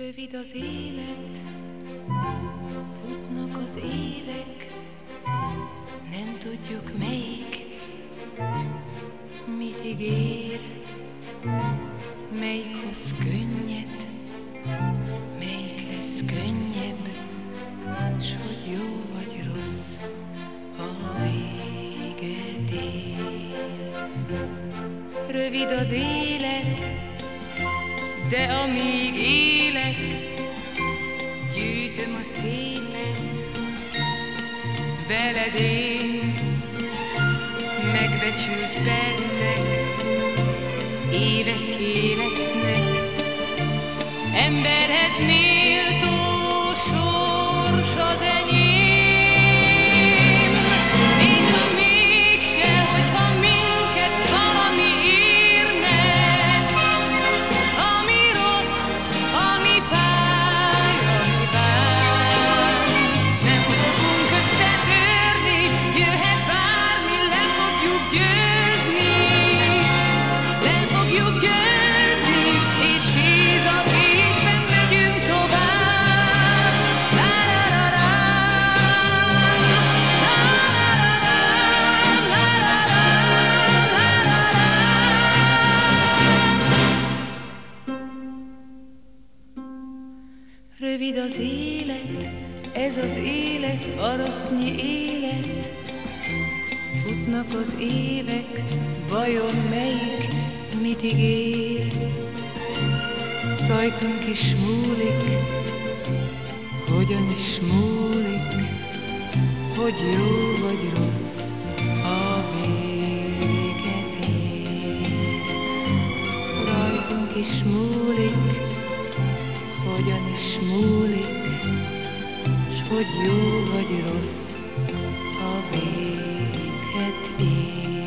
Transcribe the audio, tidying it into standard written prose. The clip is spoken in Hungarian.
Rövid az élet, futnak az évek, nem tudjuk melyik mit ígér, melyik hoz könnyet, melyik lesz könnyebb, s hogy jó vagy rossz, a véget ér. Rövid az élet, de amíg élek, gyűjtöm a szépet, veled én megbecsült percek, évekké lesznek, emberhez méltó sors az enyém. És ha mégse, hogyha minket valami érne, ami rossz, ami fáj, ami bánt, nem fogunk összetörni, jöhet bármi, le fogjuk győzni, le fogjuk győzni, és kéz a kézben megyünk tovább. Rövid az élet, ez az élet, arasznyi élet. Futnak az évek, vajon melyik mit ígér? Rajtunk is múlik, hogyan is múlik, hogy jó vagy rossz, a véget ér. Rajtunk is múlik, hogyan is múlik, s hogy jó vagy rossz, a véget ér.